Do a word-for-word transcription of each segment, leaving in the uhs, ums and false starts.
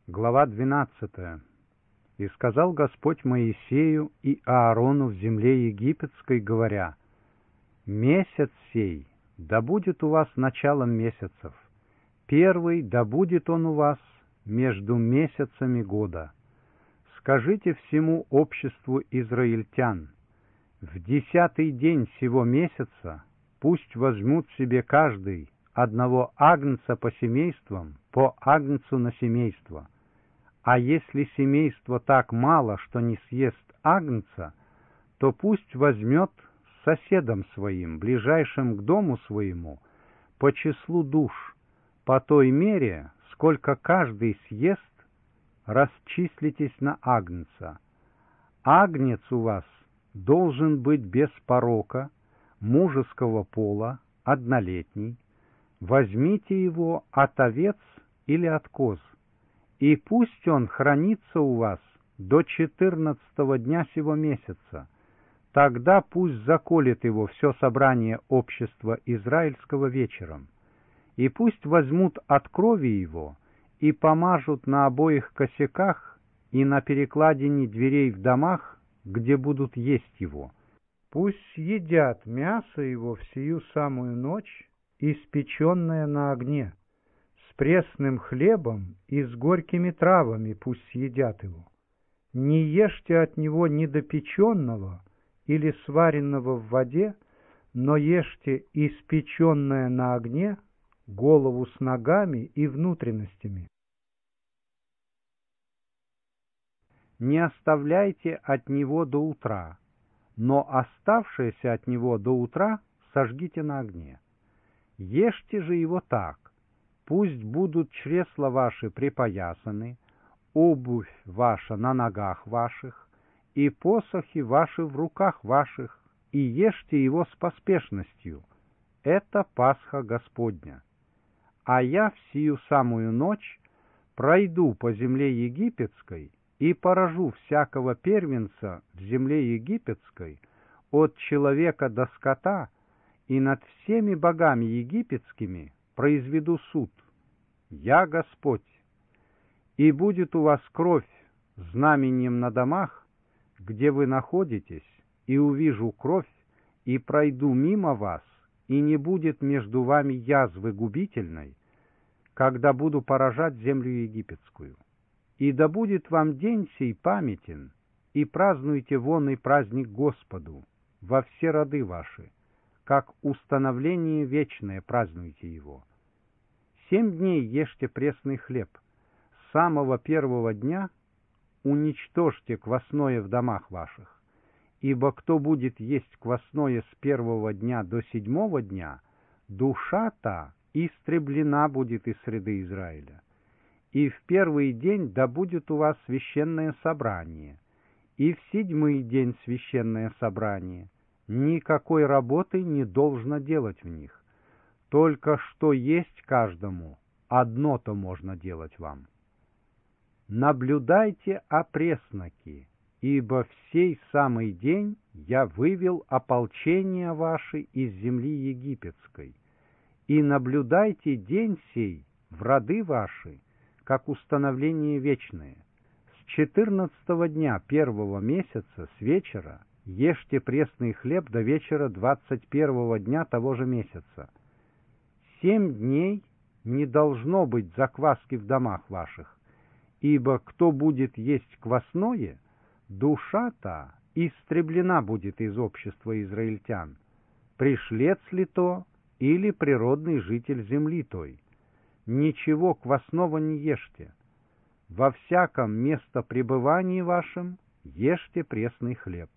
Глава двенадцатая. «И сказал Господь Моисею и Аарону в земле египетской, говоря: месяц сей да будет у вас началом месяцев, первый да будет он у вас между месяцами года. Скажите всему обществу израильтян: в десятый день сего месяца пусть возьмут себе каждый одного агнца по семействам, по агнцу на семейство. А если семейство так мало, что не съест агнца, то пусть возьмет с соседом своим, ближайшим к дому своему, по числу душ, по той мере, сколько каждый съест, расчислитесь на агнца. Агнец у вас должен быть без порока, мужеского пола, однолетний. Возьмите его от овец или от коз, и пусть он хранится у вас до четырнадцатого дня сего месяца. Тогда пусть заколет его все собрание общества израильского вечером, и пусть возьмут от крови его и помажут на обоих косяках и на перекладине дверей в домах, где будут есть его. Пусть съедят мясо его в сию самую ночь, испеченное на огне, с пресным хлебом и с горькими травами пусть съедят его. Не ешьте от него недопеченного или сваренного в воде, но ешьте испеченное на огне, голову с ногами и внутренностями. Не оставляйте от него до утра, но оставшееся от него до утра сожгите на огне. Ешьте же его так: пусть будут чресла ваши припоясаны, обувь ваша на ногах ваших, и посохи ваши в руках ваших, и ешьте его с поспешностью. Это Пасха Господня. А я в сию самую ночь пройду по земле египетской и поражу всякого первенца в земле египетской, от человека до скота, и над всеми богами египетскими произведу суд. Я Господь. И будет у вас кровь знаменем на домах, где вы находитесь, и увижу кровь, и пройду мимо вас, и не будет между вами язвы губительной, когда буду поражать землю египетскую. И да будет вам день сей памятен, и празднуйте вонный праздник Господу во все роды ваши, как установление вечное празднуйте его. Семь дней ешьте пресный хлеб. С самого первого дня уничтожьте квасное в домах ваших, ибо кто будет есть квасное с первого дня до седьмого дня, душа та истреблена будет из среды Израиля. И в первый день да будет у вас священное собрание, и в седьмой день священное собрание. Никакой работы не должно делать в них. Только что есть каждому, одно-то можно делать вам. Наблюдайте о пресноке, ибо в сей самый день я вывел ополчение ваше из земли египетской. И наблюдайте день сей в роды ваши, как установление вечное. С четырнадцатого дня первого месяца с вечера ешьте пресный хлеб до вечера двадцать первого дня того же месяца. Семь дней не должно быть закваски в домах ваших, ибо кто будет есть квасное, душа та истреблена будет из общества израильтян, пришлец ли то или природный житель земли той. Ничего квасного не ешьте. Во всяком местопребывании вашем ешьте пресный хлеб.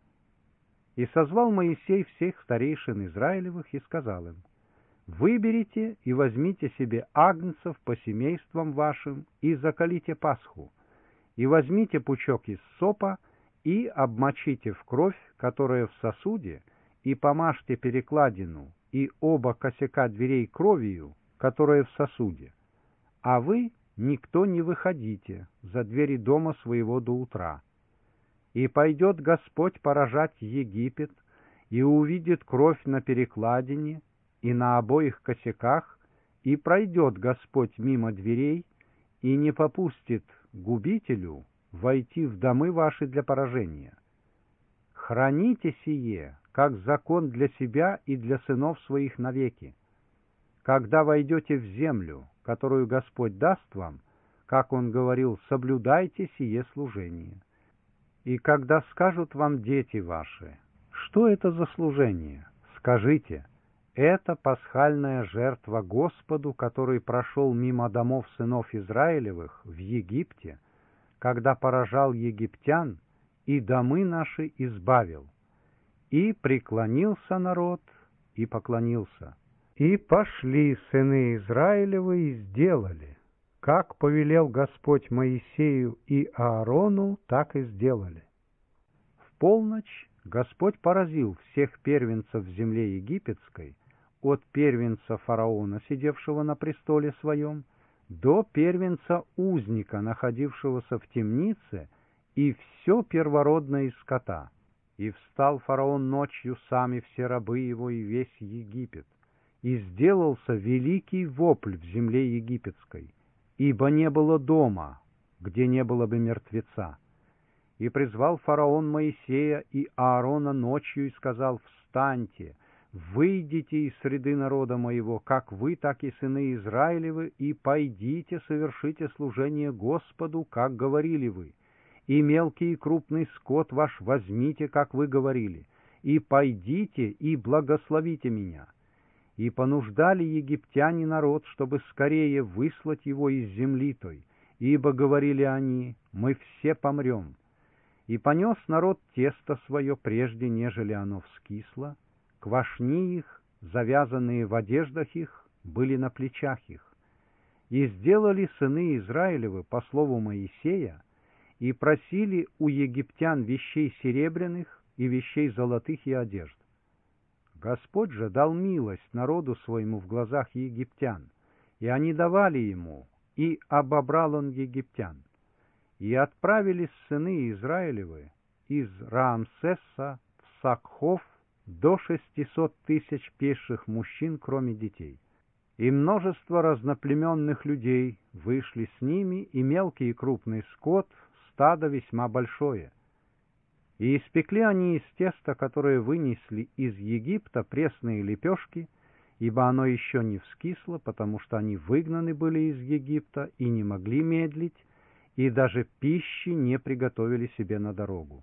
И созвал Моисей всех старейшин Израилевых и сказал им: выберите и возьмите себе агнцев по семействам вашим и заколите Пасху, и возьмите пучок из сопа и обмочите в кровь, которая в сосуде, и помажьте перекладину и оба косяка дверей кровью, которая в сосуде. А вы никто не выходите за двери дома своего до утра. И пойдет Господь поражать Египет, и увидит кровь на перекладине и на обоих косяках, и пройдет Господь мимо дверей, и не попустит губителю войти в домы ваши для поражения. Храните сие, как закон для себя и для сынов своих навеки. Когда войдете в землю, которую Господь даст вам, как Он говорил, соблюдайте сие служение. И когда скажут вам дети ваши, что это за служение, скажите, это пасхальная жертва Господу, который прошел мимо домов сынов Израилевых в Египте, когда поражал египтян и домы наши избавил. И преклонился народ, и поклонился. И пошли сыны Израилевы и сделали, как повелел Господь Моисею и Аарону, так и сделали. В полночь Господь поразил всех первенцев в земле египетской, от первенца фараона, сидевшего на престоле своем, до первенца узника, находившегося в темнице, и все первородное из скота. И встал фараон ночью, сами все рабы его и весь Египет, и сделался великий вопль в земле египетской, ибо не было дома, где не было бы мертвеца. И призвал фараон Моисея и Аарона ночью и сказал: «Встаньте, выйдите из среды народа моего, как вы, так и сыны Израилевы, и пойдите совершите служение Господу, как говорили вы. И мелкий и крупный скот ваш возьмите, как вы говорили, и пойдите и благословите меня». И понуждали египтяне народ, чтобы скорее выслать его из земли той, ибо, говорили они, мы все помрем. И понес народ тесто свое, прежде нежели оно вскисло, квашни их, завязанные в одеждах их, были на плечах их. И сделали сыны Израилевы по слову Моисея, и просили у египтян вещей серебряных и вещей золотых и одежд. Господь же дал милость народу своему в глазах египтян, и они давали ему, и обобрал он египтян. И отправились сыны Израилевы из Раамсеса в Сакхов до шестисот тысяч пеших мужчин, кроме детей. И множество разноплеменных людей вышли с ними, и мелкий и крупный скот, стадо весьма большое. И испекли они из теста, которое вынесли из Египта, пресные лепешки, ибо оно еще не вскисло, потому что они выгнаны были из Египта и не могли медлить, и даже пищи не приготовили себе на дорогу.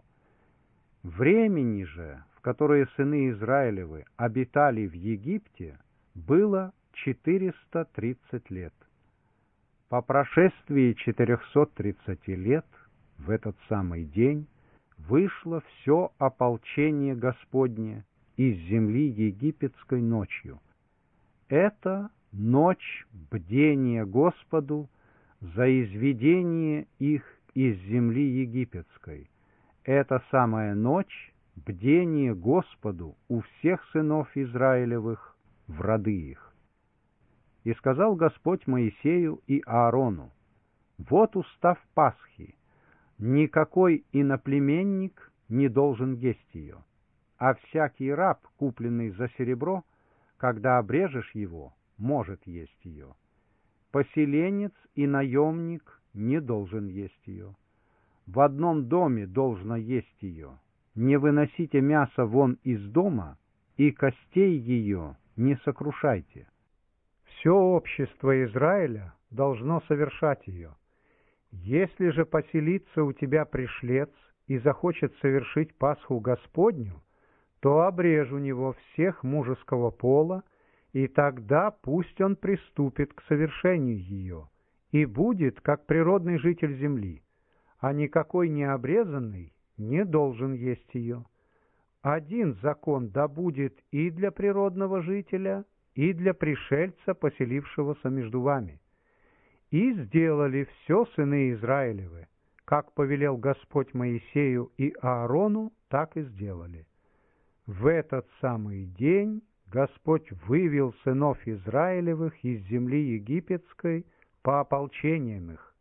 Времени же, в которое сыны Израилевы обитали в Египте, было четыреста тридцать лет. По прошествии четырехсот тридцати лет, в этот самый день, вышло все ополчение Господне из земли египетской ночью. Это ночь бдения Господу за изведение их из земли египетской. Это самая ночь бдения Господу у всех сынов Израилевых в роды их. И сказал Господь Моисею и Аарону: «Вот устав Пасхи. Никакой иноплеменник не должен есть ее, а всякий раб, купленный за серебро, когда обрежешь его, может есть ее. Поселенец и наемник не должен есть ее. В одном доме должно есть ее. Не выносите мясо вон из дома, и костей ее не сокрушайте. Все общество Израиля должно совершать ее. Если же поселится у тебя пришлец и захочет совершить Пасху Господню, то обрежь у него всех мужеского пола, и тогда пусть он приступит к совершению ее, и будет, как природный житель земли, а никакой необрезанный не должен есть ее. Один закон да будет и для природного жителя, и для пришельца, поселившегося между вами. И сделали все сыны Израилевы, как повелел Господь Моисею и Аарону, так и сделали. В этот самый день Господь вывел сынов Израилевых из земли египетской по ополчениям их,